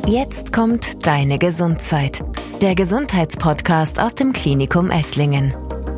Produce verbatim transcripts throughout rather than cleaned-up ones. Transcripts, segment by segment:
Jetzt kommt Deine Gesundheit, der Gesundheitspodcast aus dem Klinikum Esslingen.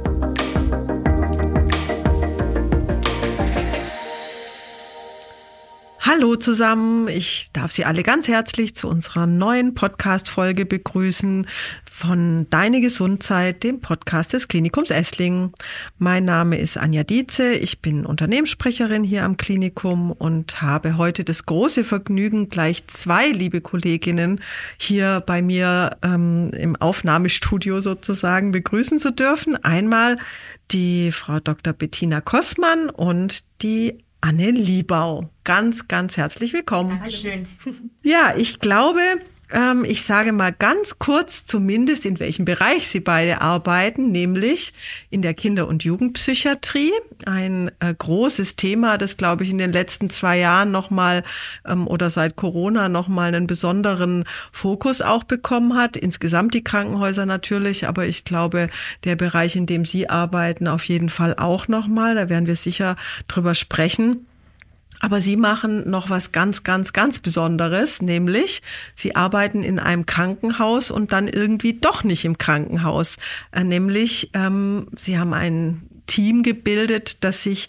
Hallo zusammen, ich darf Sie alle ganz herzlich zu unserer neuen Podcast-Folge begrüßen von Deine Gesundheit, dem Podcast des Klinikums Esslingen. Mein Name ist Anja Dietze, ich bin Unternehmenssprecherin hier am Klinikum und habe heute das große Vergnügen, gleich zwei liebe Kolleginnen hier bei mir ähm, im Aufnahmestudio sozusagen begrüßen zu dürfen. Einmal die Frau Doktor Bettina Kossmann und die Anne Liebau. Ganz, ganz herzlich willkommen. Dankeschön. Ja, ich glaube, ähm, ich sage mal ganz kurz zumindest, in welchem Bereich Sie beide arbeiten, nämlich in der Kinder- und Jugendpsychiatrie. Ein äh, großes Thema, das, glaube ich, in den letzten zwei Jahren nochmal ähm, oder seit Corona nochmal einen besonderen Fokus auch bekommen hat. Insgesamt die Krankenhäuser natürlich, aber ich glaube, der Bereich, in dem Sie arbeiten, auf jeden Fall auch nochmal. Da werden wir sicher drüber sprechen. Aber Sie machen noch was ganz, ganz, ganz Besonderes, nämlich Sie arbeiten in einem Krankenhaus und dann irgendwie doch nicht im Krankenhaus. Äh, nämlich, ähm, Sie haben ein Team gebildet, das sich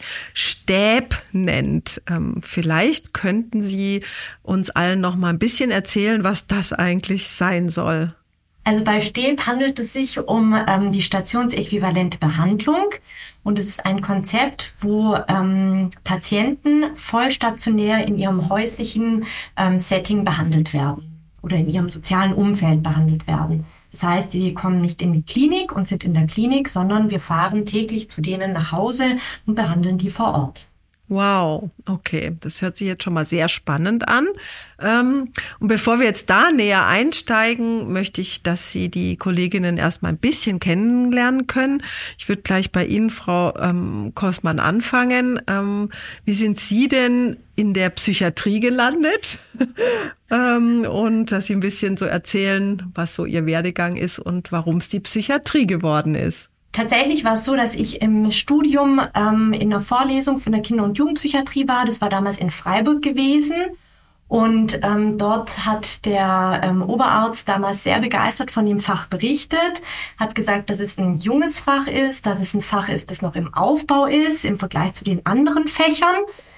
Stäb nennt. Ähm, vielleicht könnten Sie uns allen noch mal ein bisschen erzählen, was das eigentlich sein soll. Also bei Stäb handelt es sich um ähm, die stationsäquivalente Behandlung. Und es ist ein Konzept, wo ähm, Patienten vollstationär in ihrem häuslichen ähm, Setting behandelt werden oder in ihrem sozialen Umfeld behandelt werden. Das heißt, sie kommen nicht in die Klinik und sind in der Klinik, sondern wir fahren täglich zu denen nach Hause und behandeln die vor Ort. Wow, okay, das hört sich jetzt schon mal sehr spannend an. Ähm, und bevor wir jetzt da näher einsteigen, möchte ich, dass Sie die Kolleginnen erstmal ein bisschen kennenlernen können. Ich würde gleich bei Ihnen, Frau ähm, Kossmann, anfangen. Ähm, wie sind Sie denn in der Psychiatrie gelandet? ähm, und dass Sie ein bisschen so erzählen, was so Ihr Werdegang ist und warum es die Psychiatrie geworden ist. Tatsächlich war es so, dass ich im Studium ähm, in einer Vorlesung von der Kinder- und Jugendpsychiatrie war. Das war damals in Freiburg gewesen. Und ähm, dort hat der ähm, Oberarzt damals sehr begeistert von dem Fach berichtet, hat gesagt, dass es ein junges Fach ist, dass es ein Fach ist, das noch im Aufbau ist im Vergleich zu den anderen Fächern.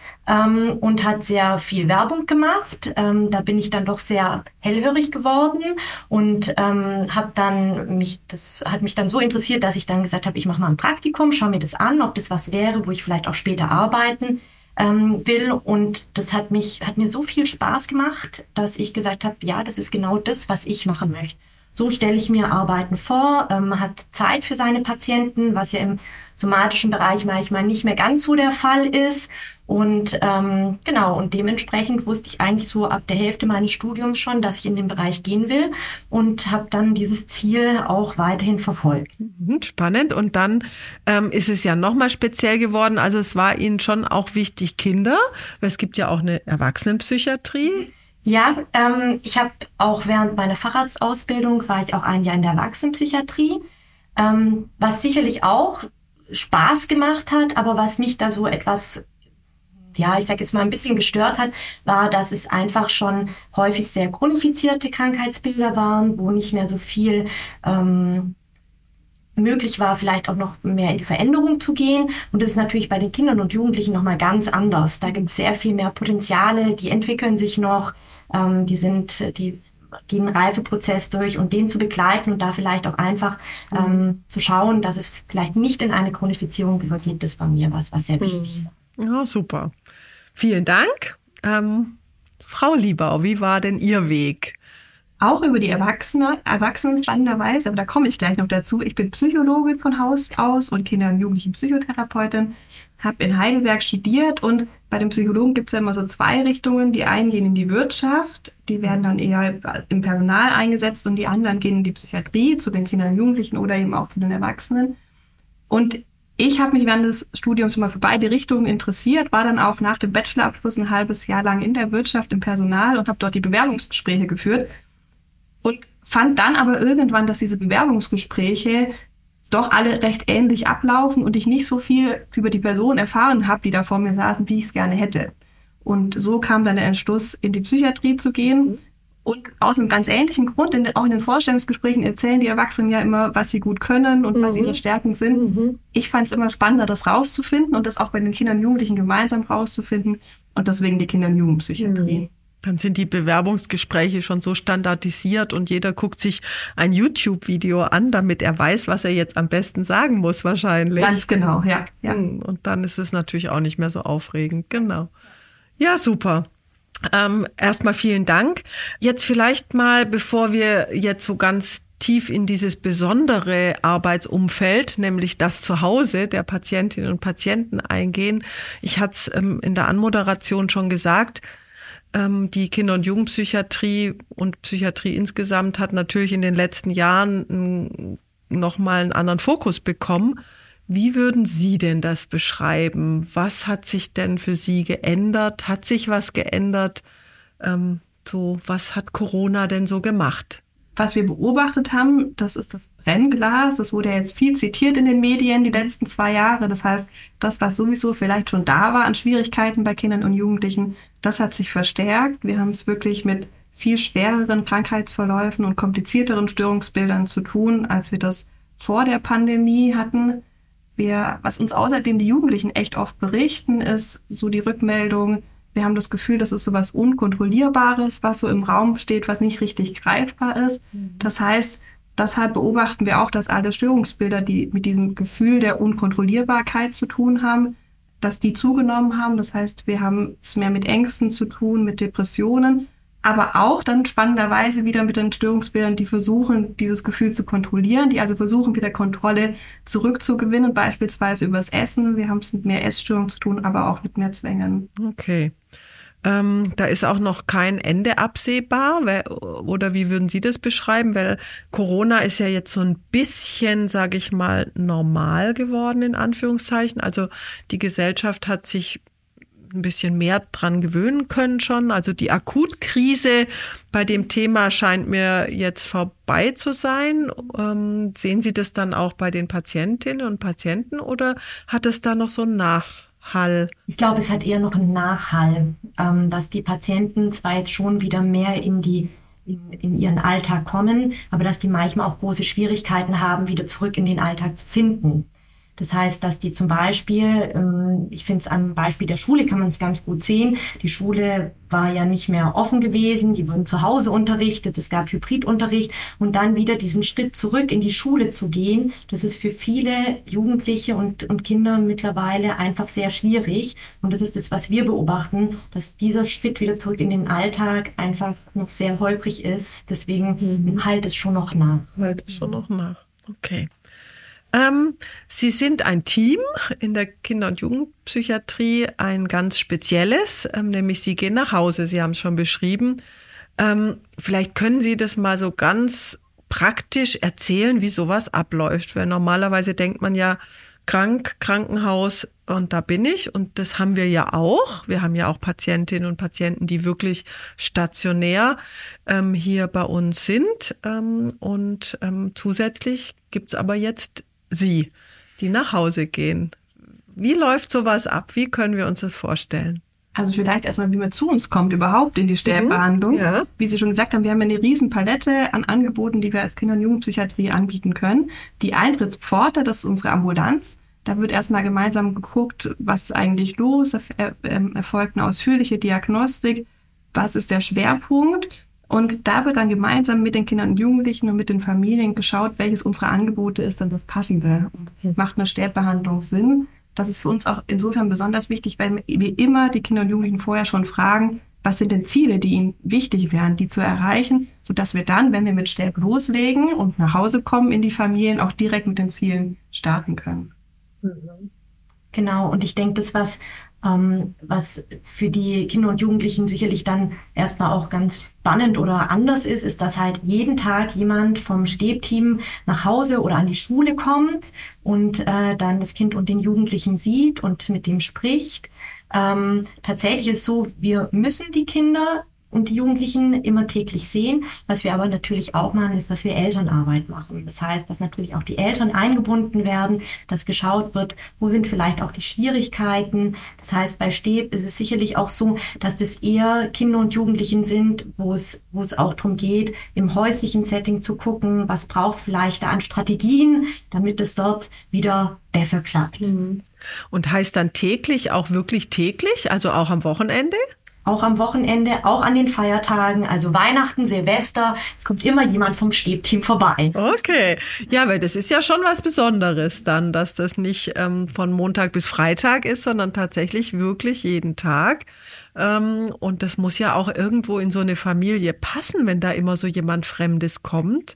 Ähm, und hat sehr viel Werbung gemacht. Ähm, da bin ich dann doch sehr hellhörig geworden und ähm, habe dann mich, das hat mich dann so interessiert, dass ich dann gesagt habe, ich mache mal ein Praktikum, schaue mir das an, ob das was wäre, wo ich vielleicht auch später arbeiten ähm, will. Und das hat mich, hat mir so viel Spaß gemacht, dass ich gesagt habe, ja, das ist genau das, was ich machen möchte. So stelle ich mir Arbeiten vor, ähm, hat Zeit für seine Patienten, was ja im somatischen Bereich manchmal nicht mehr ganz so der Fall ist. Und ähm, genau, und dementsprechend wusste ich eigentlich so ab der Hälfte meines Studiums schon, dass ich in den Bereich gehen will und habe dann dieses Ziel auch weiterhin verfolgt. Spannend. Und dann ähm, ist es ja nochmal speziell geworden. Also es war Ihnen schon auch wichtig, Kinder, weil es gibt ja auch eine Erwachsenenpsychiatrie. Ja, ähm, ich habe auch während meiner Facharztausbildung war ich auch ein Jahr in der Erwachsenenpsychiatrie, ähm, was sicherlich auch Spaß gemacht hat, aber was mich da so etwas, ja, ich sage jetzt mal ein bisschen gestört hat, war, dass es einfach schon häufig sehr chronifizierte Krankheitsbilder waren, wo nicht mehr so viel ähm, möglich war, vielleicht auch noch mehr in die Veränderung zu gehen. Und das ist natürlich bei den Kindern und Jugendlichen nochmal ganz anders. Da gibt es sehr viel mehr Potenziale, die entwickeln sich noch, ähm, die sind, die gehen einen Reifeprozess durch und den zu begleiten und da vielleicht auch einfach mhm. ähm, zu schauen, dass es vielleicht nicht in eine Chronifizierung übergeht, das war mir was, was sehr wichtig war. Ja, super. Vielen Dank. Ähm, Frau Liebau, wie war denn Ihr Weg? Auch über die Erwachsene, Erwachsenen spannenderweise, aber da komme ich gleich noch dazu. Ich bin Psychologin von Haus aus und Kinder- und Jugendlichen Psychotherapeutin, habe in Heidelberg studiert und bei den Psychologen gibt es ja immer so zwei Richtungen. Die einen gehen in die Wirtschaft, die werden dann eher im Personal eingesetzt und die anderen gehen in die Psychiatrie, zu den Kindern und Jugendlichen oder eben auch zu den Erwachsenen. Und ich habe mich während des Studiums immer für beide Richtungen interessiert, war dann auch nach dem Bachelorabschluss ein halbes Jahr lang in der Wirtschaft, im Personal und habe dort die Bewerbungsgespräche geführt. Und fand dann aber irgendwann, dass diese Bewerbungsgespräche doch alle recht ähnlich ablaufen und ich nicht so viel über die Person erfahren habe, die da vor mir saßen, wie ich es gerne hätte. Und so kam dann der Entschluss, in die Psychiatrie zu gehen. Und aus einem ganz ähnlichen Grund, in, auch in den Vorstellungsgesprächen erzählen die Erwachsenen ja immer, was sie gut können und mhm. was ihre Stärken sind. Mhm. Ich fand es immer spannender, das rauszufinden und das auch bei den Kindern und Jugendlichen gemeinsam rauszufinden. Und deswegen die Kinder- und Jugendpsychiatrie. Mhm. Dann sind die Bewerbungsgespräche schon so standardisiert und jeder guckt sich ein YouTube-Video an, damit er weiß, was er jetzt am besten sagen muss wahrscheinlich. Ganz genau, ja. ja. Und dann ist es natürlich auch nicht mehr so aufregend. Genau. Ja, super. Ähm, erstmal vielen Dank. Jetzt vielleicht mal, bevor wir jetzt so ganz tief in dieses besondere Arbeitsumfeld, nämlich das Zuhause der Patientinnen und Patienten eingehen. Ich hatte es ähm, in der Anmoderation schon gesagt, ähm, die Kinder- und Jugendpsychiatrie und Psychiatrie insgesamt hat natürlich in den letzten Jahren nochmal einen anderen Fokus bekommen. Wie würden Sie denn das beschreiben? Was hat sich denn für Sie geändert? Hat sich was geändert? Ähm, so, was hat Corona denn so gemacht? Was wir beobachtet haben, das ist das Brennglas. Das wurde ja jetzt viel zitiert in den Medien die letzten zwei Jahre. Das heißt, das, was sowieso vielleicht schon da war an Schwierigkeiten bei Kindern und Jugendlichen, das hat sich verstärkt. Wir haben es wirklich mit viel schwereren Krankheitsverläufen und komplizierteren Störungsbildern zu tun, als wir das vor der Pandemie hatten. Wir, was uns außerdem die Jugendlichen echt oft berichten, ist so die Rückmeldung, wir haben das Gefühl, das ist so was Unkontrollierbares, was so im Raum steht, was nicht richtig greifbar ist. Das heißt, deshalb beobachten wir auch, dass alle Störungsbilder, die mit diesem Gefühl der Unkontrollierbarkeit zu tun haben, dass die zugenommen haben. Das heißt, wir haben es mehr mit Ängsten zu tun, mit Depressionen, aber auch dann spannenderweise wieder mit den Störungsbildern, die versuchen, dieses Gefühl zu kontrollieren, die also versuchen, wieder Kontrolle zurückzugewinnen, beispielsweise übers Essen. Wir haben es mit mehr Essstörungen zu tun, aber auch mit mehr Zwängen. Okay. Ähm, da ist auch noch kein Ende absehbar, weil, oder wie würden Sie das beschreiben? Weil Corona ist ja jetzt so ein bisschen, sage ich mal, normal geworden, in Anführungszeichen. Also die Gesellschaft hat sich ein bisschen mehr dran gewöhnen können schon. Also die Akutkrise bei dem Thema scheint mir jetzt vorbei zu sein. Ähm, sehen Sie das dann auch bei den Patientinnen und Patienten oder hat es da noch so einen Nachhall? Ich glaube, es hat eher noch einen Nachhall, ähm, dass die Patienten zwar jetzt schon wieder mehr in die in, in ihren Alltag kommen, aber dass die manchmal auch große Schwierigkeiten haben, wieder zurück in den Alltag zu finden. Das heißt, dass die zum Beispiel, ich finde es am Beispiel der Schule kann man es ganz gut sehen, die Schule war ja nicht mehr offen gewesen, die wurden zu Hause unterrichtet, es gab Hybridunterricht und dann wieder diesen Schritt zurück in die Schule zu gehen, das ist für viele Jugendliche und, und Kinder mittlerweile einfach sehr schwierig. Und das ist das, was wir beobachten, dass dieser Schritt wieder zurück in den Alltag einfach noch sehr holprig ist. Deswegen mhm. halt es schon noch nach. Halt es schon noch nach, okay. Ähm, Sie sind ein Team in der Kinder- und Jugendpsychiatrie, ein ganz spezielles, ähm, nämlich Sie gehen nach Hause, Sie haben es schon beschrieben. Ähm, vielleicht können Sie das mal so ganz praktisch erzählen, wie sowas abläuft, weil normalerweise denkt man ja, krank, Krankenhaus und da bin ich und das haben wir ja auch. Wir haben ja auch Patientinnen und Patienten, die wirklich stationär ähm, hier bei uns sind ähm, und ähm, zusätzlich gibt's aber jetzt Sie, die nach Hause gehen. Wie läuft sowas ab? Wie können wir uns das vorstellen? Also vielleicht erstmal, wie man zu uns kommt überhaupt in die Sterbebehandlung. Mhm, ja. Wie Sie schon gesagt haben, wir haben eine riesen Palette an Angeboten, die wir als Kinder- und Jugendpsychiatrie anbieten können. Die Eintrittspforte, das ist unsere Ambulanz. Da wird erstmal gemeinsam geguckt, was ist eigentlich los, er, äh, erfolgt eine ausführliche Diagnostik, was ist der Schwerpunkt. Und da wird dann gemeinsam mit den Kindern und Jugendlichen und mit den Familien geschaut, welches unserer Angebote ist dann das Passende. Und macht eine Sterbebehandlung Sinn? Das ist für uns auch insofern besonders wichtig, weil wir immer die Kinder und Jugendlichen vorher schon fragen, was sind denn Ziele, die ihnen wichtig wären, die zu erreichen, sodass wir dann, wenn wir mit Sterb loslegen und nach Hause kommen in die Familien, auch direkt mit den Zielen starten können. Genau, und ich denke, das, was Ähm, was für die Kinder und Jugendlichen sicherlich dann erstmal auch ganz spannend oder anders ist, ist, dass halt jeden Tag jemand vom Stäbteam nach Hause oder an die Schule kommt und äh, dann das Kind und den Jugendlichen sieht und mit dem spricht. Ähm, tatsächlich ist es so, wir müssen die Kinder und die Jugendlichen immer täglich sehen. Was wir aber natürlich auch machen, ist, dass wir Elternarbeit machen. Das heißt, dass natürlich auch die Eltern eingebunden werden, dass geschaut wird, wo sind vielleicht auch die Schwierigkeiten. Das heißt, bei Steb ist es sicherlich auch so, dass das eher Kinder und Jugendlichen sind, wo es, wo es auch darum geht, im häuslichen Setting zu gucken, was braucht es vielleicht da an Strategien, damit es dort wieder besser klappt. Mhm. Und heißt dann täglich auch wirklich täglich, also auch am Wochenende? Auch am Wochenende, auch an den Feiertagen, also Weihnachten, Silvester. Es kommt immer jemand vom Steb-Team vorbei. Okay, ja, weil das ist ja schon was Besonderes dann, dass das nicht ähm, von Montag bis Freitag ist, sondern tatsächlich wirklich jeden Tag. Ähm, und das muss ja auch irgendwo in so eine Familie passen, wenn da immer so jemand Fremdes kommt.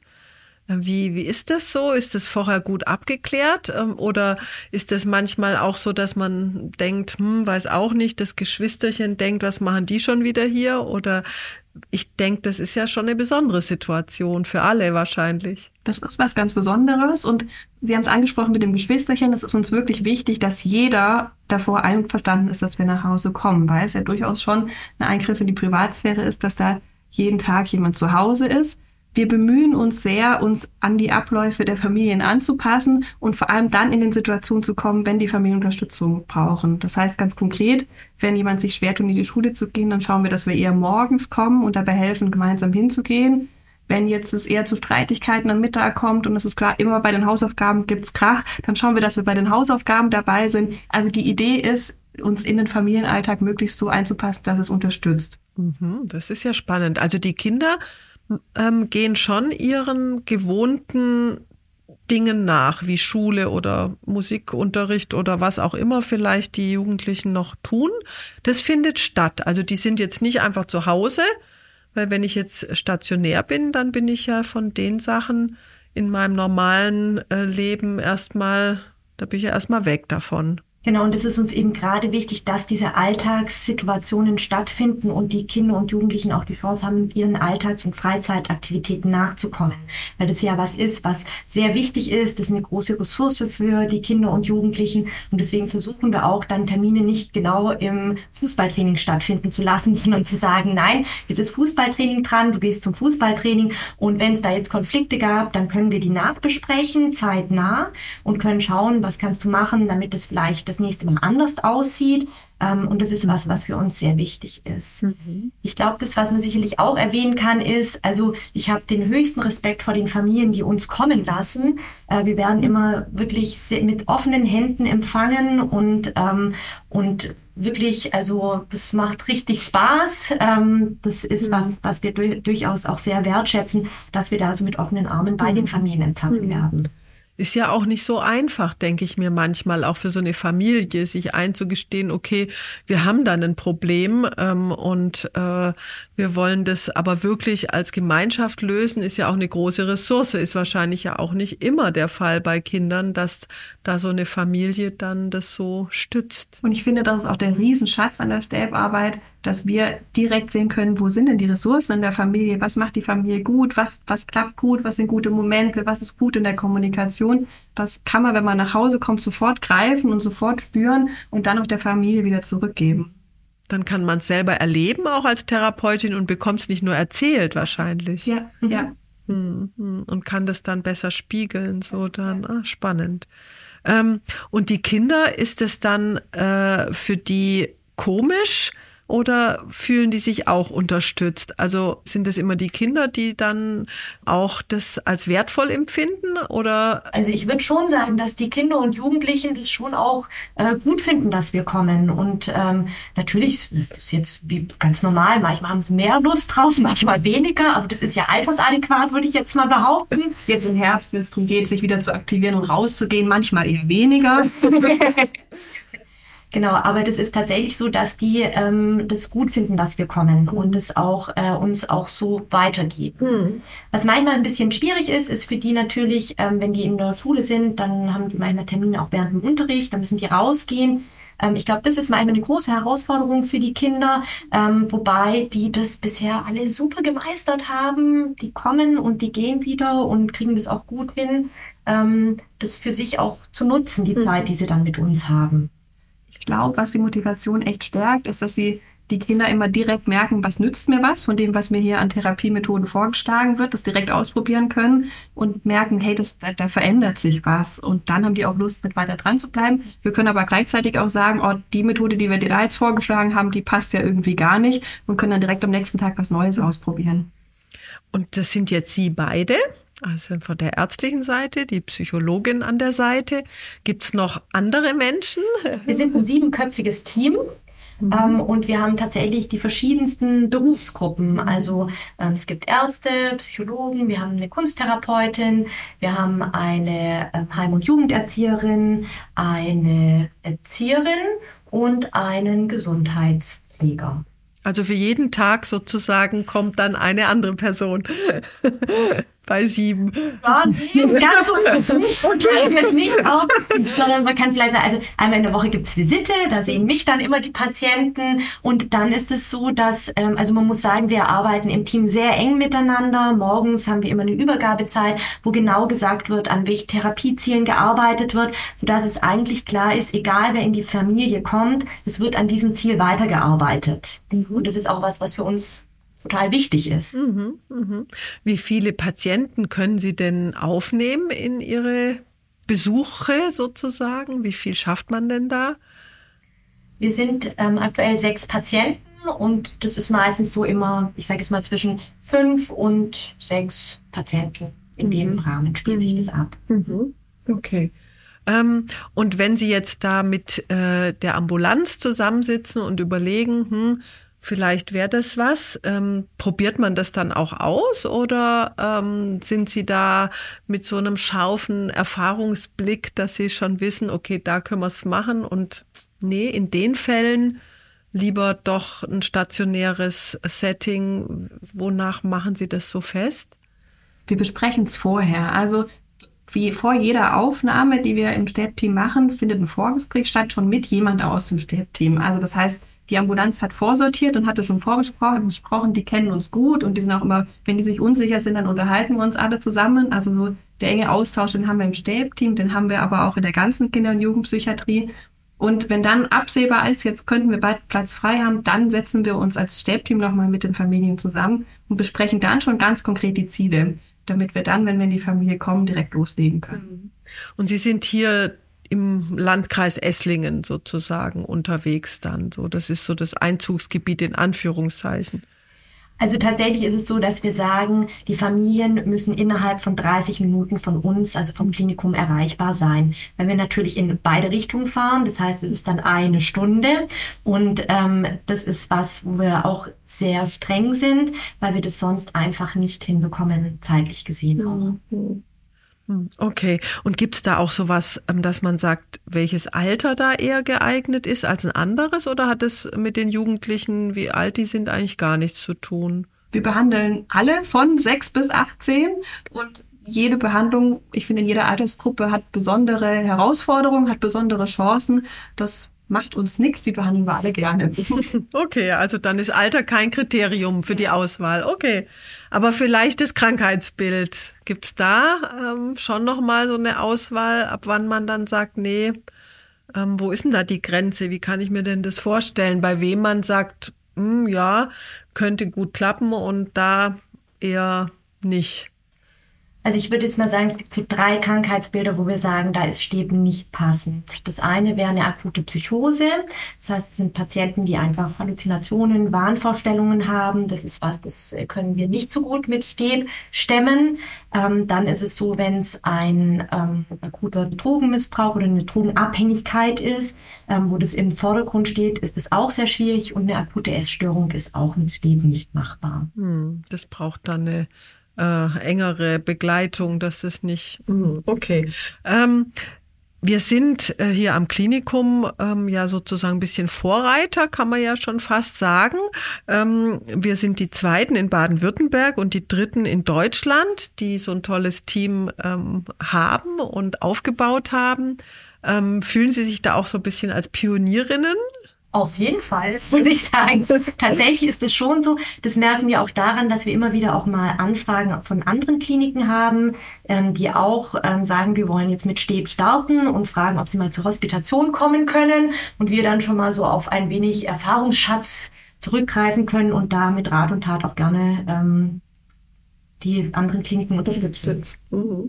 Wie, wie ist das so? Ist das vorher gut abgeklärt? Oder ist das manchmal auch so, dass man denkt, hm, weiß auch nicht, das Geschwisterchen denkt, was machen die schon wieder hier? Oder ich denke, das ist ja schon eine besondere Situation für alle wahrscheinlich. Das ist was ganz Besonderes und Sie haben es angesprochen mit dem Geschwisterchen. Es ist uns wirklich wichtig, dass jeder davor einverstanden ist, dass wir nach Hause kommen, weil es ja durchaus schon ein Eingriff in die Privatsphäre ist, dass da jeden Tag jemand zu Hause ist. Wir bemühen uns sehr, uns an die Abläufe der Familien anzupassen und vor allem dann in den Situationen zu kommen, wenn die Familien Unterstützung brauchen. Das heißt ganz konkret, wenn jemand sich schwer tut, in die Schule zu gehen, dann schauen wir, dass wir eher morgens kommen und dabei helfen, gemeinsam hinzugehen. Wenn jetzt es eher zu Streitigkeiten am Mittag kommt und es ist klar, immer bei den Hausaufgaben gibt's Krach, dann schauen wir, dass wir bei den Hausaufgaben dabei sind. Also die Idee ist, uns in den Familienalltag möglichst so einzupassen, dass es unterstützt. Mhm, das ist ja spannend. Also die Kinder ähm, gehen schon ihren gewohnten Dingen nach, wie Schule oder Musikunterricht oder was auch immer vielleicht die Jugendlichen noch tun. Das findet statt. Also die sind jetzt nicht einfach zu Hause, weil wenn ich jetzt stationär bin, dann bin ich ja von den Sachen in meinem normalen äh, Leben erstmal, da bin ich ja erstmal weg davon. Genau, und es ist uns eben gerade wichtig, dass diese Alltagssituationen stattfinden und die Kinder und Jugendlichen auch die Chance haben, ihren Alltags- und Freizeitaktivitäten nachzukommen. Weil das ja was ist, was sehr wichtig ist. Das ist eine große Ressource für die Kinder und Jugendlichen. Und deswegen versuchen wir auch dann Termine nicht genau im Fußballtraining stattfinden zu lassen, sondern zu sagen, nein, jetzt ist Fußballtraining dran, du gehst zum Fußballtraining. Und wenn es da jetzt Konflikte gab, dann können wir die nachbesprechen, zeitnah, und können schauen, was kannst du machen, damit es vielleicht das nächste Mal anders aussieht. Und das ist was, was für uns sehr wichtig ist. Mhm. Ich glaube, das, was man sicherlich auch erwähnen kann, ist, also ich habe den höchsten Respekt vor den Familien, die uns kommen lassen. Wir werden immer wirklich mit offenen Händen empfangen und, und wirklich, also das macht richtig Spaß. Das ist mhm. was, was wir durchaus auch sehr wertschätzen, dass wir da so mit offenen Armen bei den Familien empfangen mhm. werden. Ist ja auch nicht so einfach, denke ich mir manchmal, auch für so eine Familie, sich einzugestehen, okay, wir haben da ein Problem ähm, und äh, wir wollen das aber wirklich als Gemeinschaft lösen, ist ja auch eine große Ressource, ist wahrscheinlich ja auch nicht immer der Fall bei Kindern, dass da so eine Familie dann das so stützt. Und ich finde, das ist auch der Riesenschatz an der Steb-Arbeit, dass wir direkt sehen können, wo sind denn die Ressourcen in der Familie, was macht die Familie gut, was was klappt gut, was sind gute Momente, was ist gut in der Kommunikation. Das kann man, wenn man nach Hause kommt, sofort greifen und sofort spüren und dann auch der Familie wieder zurückgeben. Dann kann man es selber erleben, auch als Therapeutin, und bekommt es nicht nur erzählt wahrscheinlich. Ja, ja. Und kann das dann besser spiegeln, so dann, ah, spannend. Ähm, und die Kinder, ist es dann äh, für die komisch, oder fühlen die sich auch unterstützt? Also sind es immer die Kinder, die dann auch das als wertvoll empfinden? Oder? Also ich würde schon sagen, dass die Kinder und Jugendlichen das schon auch äh, gut finden, dass wir kommen. Und ähm, natürlich ist es jetzt wie ganz normal. Manchmal haben sie mehr Lust drauf, manchmal weniger. Aber das ist ja altersadäquat, würde ich jetzt mal behaupten. Jetzt im Herbst, wenn es darum geht, sich wieder zu aktivieren und rauszugehen, manchmal eher weniger. Genau, aber das ist tatsächlich so, dass die ähm, das gut finden, dass wir kommen und es auch äh, uns auch so weitergeben. Hm. Was manchmal ein bisschen schwierig ist, ist für die natürlich, ähm, wenn die in der Schule sind, dann haben die manchmal Termine auch während dem Unterricht, dann müssen die rausgehen. Ähm, ich glaube, das ist manchmal eine große Herausforderung für die Kinder, ähm, wobei die das bisher alle super gemeistert haben. Die kommen und die gehen wieder und kriegen das auch gut hin, ähm, das für sich auch zu nutzen, die hm. Zeit, die sie dann mit uns haben. Ich glaube, was die Motivation echt stärkt, ist, dass sie die Kinder immer direkt merken, was nützt mir was von dem, was mir hier an Therapiemethoden vorgeschlagen wird, das direkt ausprobieren können und merken, hey, das, da, da verändert sich was. Und dann haben die auch Lust, mit weiter dran zu bleiben. Wir können aber gleichzeitig auch sagen, oh, die Methode, die wir dir da jetzt vorgeschlagen haben, die passt ja irgendwie gar nicht und können dann direkt am nächsten Tag was Neues ausprobieren. Und das sind jetzt Sie beide, also von der ärztlichen Seite, die Psychologin an der Seite. Gibt es noch andere Menschen? Wir sind ein siebenköpfiges Team. Mhm. Ähm, und wir haben tatsächlich die verschiedensten Berufsgruppen. Also ähm, es gibt Ärzte, Psychologen, wir haben eine Kunsttherapeutin, wir haben eine äh, Heim- und Jugenderzieherin, eine Erzieherin und einen Gesundheitspfleger. Also für jeden Tag sozusagen kommt dann eine andere Person bei sieben. Ja, nee, ganz so ist es nicht. So teilen wir es nicht auf. Sondern man kann vielleicht sagen, also einmal in der Woche gibt's Visite, da sehen mich dann immer die Patienten. Und dann ist es so, dass, ähm, also man muss sagen, wir arbeiten im Team sehr eng miteinander. Morgens haben wir immer eine Übergabezeit, wo genau gesagt wird, an welchen Therapiezielen gearbeitet wird, sodass es eigentlich klar ist, egal wer in die Familie kommt, es wird an diesem Ziel weitergearbeitet. Mhm. Und das ist auch was, was für uns total wichtig ist. Mhm, mhm. Wie viele Patienten können Sie denn aufnehmen in Ihre Besuche sozusagen? Wie viel schafft man denn da? Wir sind ähm, aktuell sechs Patienten und das ist meistens so immer, ich sage jetzt mal zwischen fünf und sechs Patienten. In dem Rahmen spielt sich das ab. Mhm. Okay. Ähm, und wenn Sie jetzt da mit äh, der Ambulanz zusammensitzen und überlegen, hm, vielleicht wäre das was. Ähm, probiert man das dann auch aus oder ähm, sind Sie da mit so einem scharfen Erfahrungsblick, dass Sie schon wissen, okay, da können wir es machen und nee, in den Fällen lieber doch ein stationäres Setting. Wonach machen Sie das so fest? Wir besprechen es vorher. Also wie vor jeder Aufnahme, die wir im Stäbteam machen, findet ein Vorgespräch statt, schon mit jemand aus dem Stäbteam. Also das heißt, die Ambulanz hat vorsortiert und hatte schon vorgesprochen, gesprochen, die kennen uns gut und die sind auch immer, wenn die sich unsicher sind, dann unterhalten wir uns alle zusammen. Also nur der enge Austausch, den haben wir im Stäbteam, den haben wir aber auch in der ganzen Kinder- und Jugendpsychiatrie. Und wenn dann absehbar ist, jetzt könnten wir bald Platz frei haben, dann setzen wir uns als Stäbteam nochmal mit den Familien zusammen und besprechen dann schon ganz konkret die Ziele, damit wir dann, wenn wir in die Familie kommen, direkt loslegen können. Und Sie sind hier im Landkreis Esslingen sozusagen unterwegs dann. So, das ist so das Einzugsgebiet in Anführungszeichen. Also tatsächlich ist es so, dass wir sagen, die Familien müssen innerhalb von dreißig Minuten von uns, also vom Klinikum, erreichbar sein. Wenn wir natürlich in beide Richtungen fahren, das heißt, es ist dann eine Stunde und ähm, das ist was, wo wir auch sehr streng sind, weil wir das sonst einfach nicht hinbekommen, zeitlich gesehen auch. Mhm. Okay. Und gibt es da auch sowas, dass man sagt, welches Alter da eher geeignet ist als ein anderes? Oder hat es mit den Jugendlichen, wie alt die sind, eigentlich gar nichts zu tun? Wir behandeln alle von sechs bis achtzehn und jede Behandlung, ich finde, in jeder Altersgruppe hat besondere Herausforderungen, hat besondere Chancen. Das macht uns nichts, die behandeln wir alle gerne. Okay, also dann ist Alter kein Kriterium für die Auswahl. Okay, aber vielleicht das Krankheitsbild. Gibt's da ähm, schon nochmal so eine Auswahl, ab wann man dann sagt, nee, ähm, wo ist denn da die Grenze? Wie kann ich mir denn das vorstellen? Bei wem man sagt, mh, ja, könnte gut klappen und da eher nicht? Also ich würde jetzt mal sagen, es gibt so drei Krankheitsbilder, wo wir sagen, da ist Stäben nicht passend. Das eine wäre eine akute Psychose. Das heißt, es sind Patienten, die einfach Halluzinationen, Wahnvorstellungen haben. Das ist was, das können wir nicht so gut mit Stäb stemmen. Ähm, dann ist es so, wenn es ein ähm, akuter Drogenmissbrauch oder eine Drogenabhängigkeit ist, ähm, wo das im Vordergrund steht, ist das auch sehr schwierig. Und eine akute Essstörung ist auch mit Stäben nicht machbar. Hm, das braucht dann eine Äh, engere Begleitung, dass das nicht, okay. Ähm, wir sind äh, hier am Klinikum ähm, ja sozusagen ein bisschen Vorreiter, kann man ja schon fast sagen. Ähm, wir sind die Zweiten in Baden-Württemberg und die Dritten in Deutschland, die so ein tolles Team ähm, haben und aufgebaut haben. Ähm, fühlen Sie sich da auch so ein bisschen als Pionierinnen? Auf jeden Fall, würde ich sagen. Tatsächlich ist es schon so. Das merken wir auch daran, dass wir immer wieder auch mal Anfragen von anderen Kliniken haben, ähm, die auch ähm, sagen, wir wollen jetzt mit Stäb starten und fragen, ob sie mal zur Hospitation kommen können. Und wir dann schon mal so auf ein wenig Erfahrungsschatz zurückgreifen können und da mit Rat und Tat auch gerne ähm, die anderen Kliniken unterstützen. Mhm.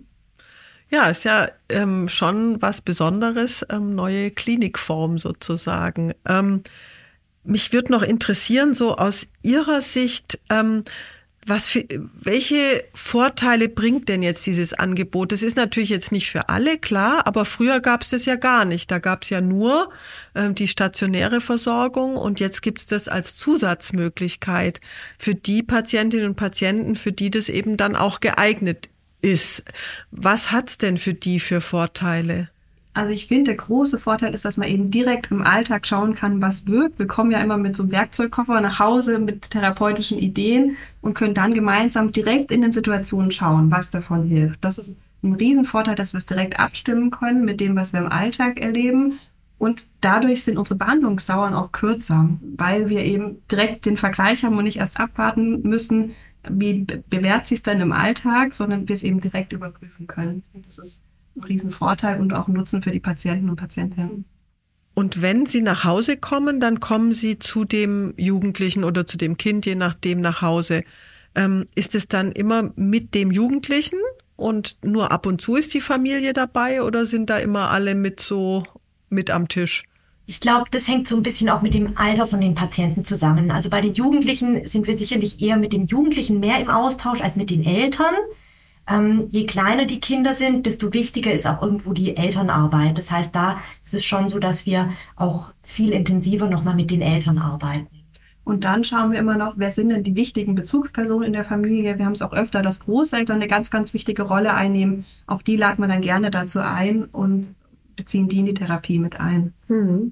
Ja, ist ja ähm, schon was Besonderes, ähm, neue Klinikform sozusagen. Ähm, mich würde noch interessieren, so aus Ihrer Sicht, ähm, was für, welche Vorteile bringt denn jetzt dieses Angebot? Das ist natürlich jetzt nicht für alle, klar, aber früher gab es das ja gar nicht. Da gab es ja nur ähm, die stationäre Versorgung und jetzt gibt es das als Zusatzmöglichkeit für die Patientinnen und Patienten, für die das eben dann auch geeignet ist. Was hat's denn für die für Vorteile? Also ich finde, der große Vorteil ist, dass man eben direkt im Alltag schauen kann, was wirkt. Wir kommen ja immer mit so einem Werkzeugkoffer nach Hause mit therapeutischen Ideen und können dann gemeinsam direkt in den Situationen schauen, was davon hilft. Das ist ein Riesenvorteil, dass wir es direkt abstimmen können mit dem, was wir im Alltag erleben. Und dadurch sind unsere Behandlungsdauern auch kürzer, weil wir eben direkt den Vergleich haben und nicht erst abwarten müssen, wie bewährt sich es denn im Alltag, sondern wir es eben direkt überprüfen können. Das ist ein Riesenvorteil und auch ein Nutzen für die Patienten und Patientinnen. Und wenn Sie nach Hause kommen, dann kommen Sie zu dem Jugendlichen oder zu dem Kind, je nachdem, nach Hause. Ähm, ist es dann immer mit dem Jugendlichen und nur ab und zu ist die Familie dabei oder sind da immer alle mit so mit am Tisch? Ich glaube, das hängt so ein bisschen auch mit dem Alter von den Patienten zusammen. Also bei den Jugendlichen sind wir sicherlich eher mit dem Jugendlichen mehr im Austausch als mit den Eltern. Ähm, je kleiner die Kinder sind, desto wichtiger ist auch irgendwo die Elternarbeit. Das heißt, da ist es schon so, dass wir auch viel intensiver nochmal mit den Eltern arbeiten. Und dann schauen wir immer noch, wer sind denn die wichtigen Bezugspersonen in der Familie. Wir haben es auch öfter, dass Großeltern eine ganz, ganz wichtige Rolle einnehmen. Auch die laden wir dann gerne dazu ein und beziehen die in die Therapie mit ein. Mhm.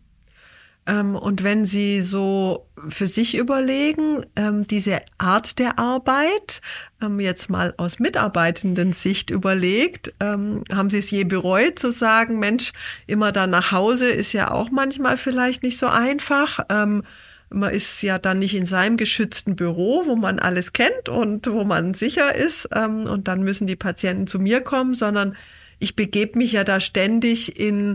Ähm, und wenn Sie so für sich überlegen, ähm, diese Art der Arbeit, ähm, jetzt mal aus mitarbeitenden Sicht überlegt, ähm, haben Sie es je bereut zu sagen, Mensch, immer da nach Hause ist ja auch manchmal vielleicht nicht so einfach. Ähm, man ist ja dann nicht in seinem geschützten Büro, wo man alles kennt und wo man sicher ist. Ähm, und dann müssen die Patienten zu mir kommen, sondern ich begebe mich ja da ständig in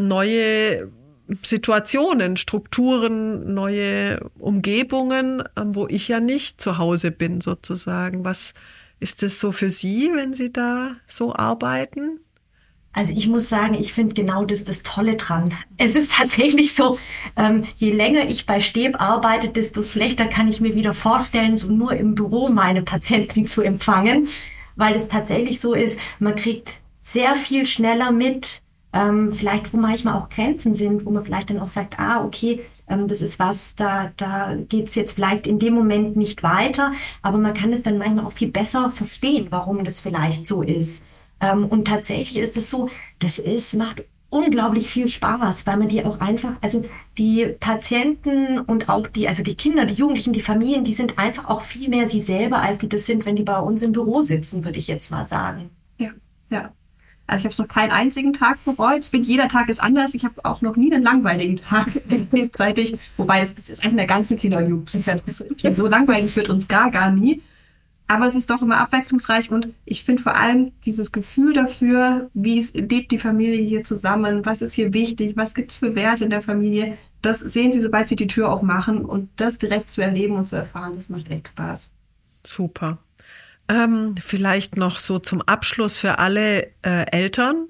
neue Situationen, Strukturen, neue Umgebungen, wo ich ja nicht zu Hause bin sozusagen. Was ist das so für Sie, wenn Sie da so arbeiten? Also ich muss sagen, ich finde genau das das Tolle dran. Es ist tatsächlich so, ähm, je länger ich bei Steb arbeite, desto schlechter kann ich mir wieder vorstellen, so nur im Büro meine Patienten zu empfangen, weil es tatsächlich so ist, man kriegt sehr viel schneller mit, Ähm, vielleicht wo manchmal auch Grenzen sind, wo man vielleicht dann auch sagt, ah, okay, ähm, das ist was, da da geht's jetzt vielleicht in dem Moment nicht weiter, aber man kann es dann manchmal auch viel besser verstehen, warum das vielleicht so ist. Ähm, und tatsächlich ist es so, das ist, macht unglaublich viel Spaß, weil man die auch einfach, also die Patienten und auch die, also die Kinder, die Jugendlichen, die Familien, die sind einfach auch viel mehr sie selber, als die das sind, wenn die bei uns im Büro sitzen, würde ich jetzt mal sagen. Ja, ja. Also ich habe es noch keinen einzigen Tag bereut. Ich finde, jeder Tag ist anders. Ich habe auch noch nie einen langweiligen Tag seit ich, wobei das ist eigentlich in der ganzen Kinder- und Jugendpsychiatrie. So langweilig wird uns gar, gar nie. Aber es ist doch immer abwechslungsreich und ich finde vor allem dieses Gefühl dafür, wie es lebt die Familie hier zusammen, was ist hier wichtig, was gibt es für Werte in der Familie, das sehen Sie, sobald Sie die Tür aufmachen und das direkt zu erleben und zu erfahren, das macht echt Spaß. Super. Ähm, vielleicht noch so zum Abschluss für alle äh, Eltern.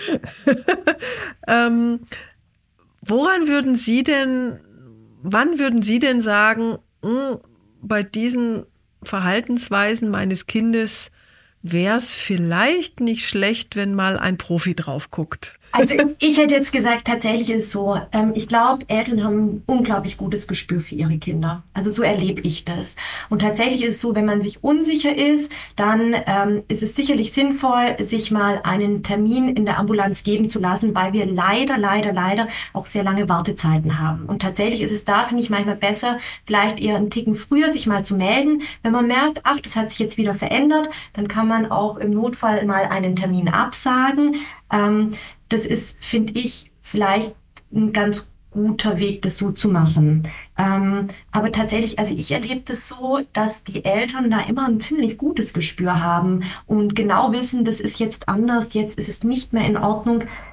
ähm, woran würden Sie denn, wann würden Sie denn sagen, mh, bei diesen Verhaltensweisen meines Kindes wäre es vielleicht nicht schlecht, wenn mal ein Profi drauf guckt? Also ich hätte jetzt gesagt, tatsächlich ist es so, ähm, ich glaube, Eltern haben ein unglaublich gutes Gespür für ihre Kinder. Also so erlebe ich das. Und tatsächlich ist es so, wenn man sich unsicher ist, dann ähm, ist es sicherlich sinnvoll, sich mal einen Termin in der Ambulanz geben zu lassen, weil wir leider, leider, leider auch sehr lange Wartezeiten haben. Und tatsächlich ist es da, finde ich, manchmal besser, vielleicht eher einen Ticken früher sich mal zu melden. Wenn man merkt, ach, das hat sich jetzt wieder verändert, dann kann man auch im Notfall mal einen Termin absagen. Ähm, Das ist, finde ich, vielleicht ein ganz guter Weg, das so zu machen. Ähm, aber tatsächlich, also ich erlebe das so, dass die Eltern da immer ein ziemlich gutes Gespür haben und genau wissen, das ist jetzt anders, jetzt ist es nicht mehr in Ordnung.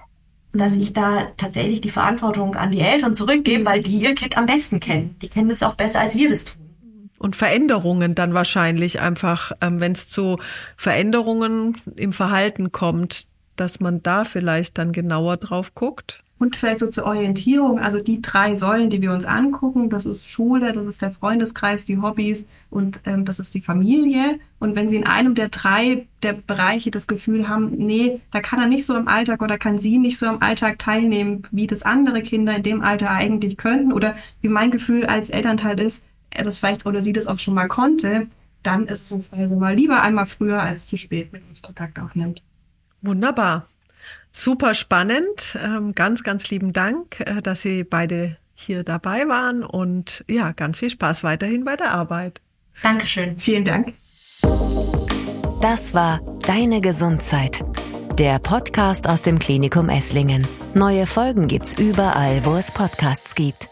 dass ich da tatsächlich die Verantwortung an die Eltern zurückgebe, weil die ihr Kind am besten kennen. Die kennen es auch besser, als wir das tun. Und Veränderungen dann wahrscheinlich einfach, ähm, wenn es zu Veränderungen im Verhalten kommt, dass man da vielleicht dann genauer drauf guckt. Und vielleicht so zur Orientierung, also die drei Säulen, die wir uns angucken, das ist Schule, das ist der Freundeskreis, die Hobbys und ähm, das ist die Familie. Und wenn Sie in einem der drei der Bereiche das Gefühl haben, nee, da kann er nicht so im Alltag oder kann sie nicht so am Alltag teilnehmen, wie das andere Kinder in dem Alter eigentlich könnten oder wie mein Gefühl als Elternteil ist, er das vielleicht oder sie das auch schon mal konnte, dann ist es ein Fall, wo man lieber einmal früher als zu spät mit uns Kontakt aufnimmt. Wunderbar. Super spannend. Ganz, ganz lieben Dank, dass Sie beide hier dabei waren und ja, ganz viel Spaß weiterhin bei der Arbeit. Dankeschön. Vielen Dank. Das war Deine Gesundheit, der Podcast aus dem Klinikum Esslingen. Neue Folgen gibt's überall, wo es Podcasts gibt.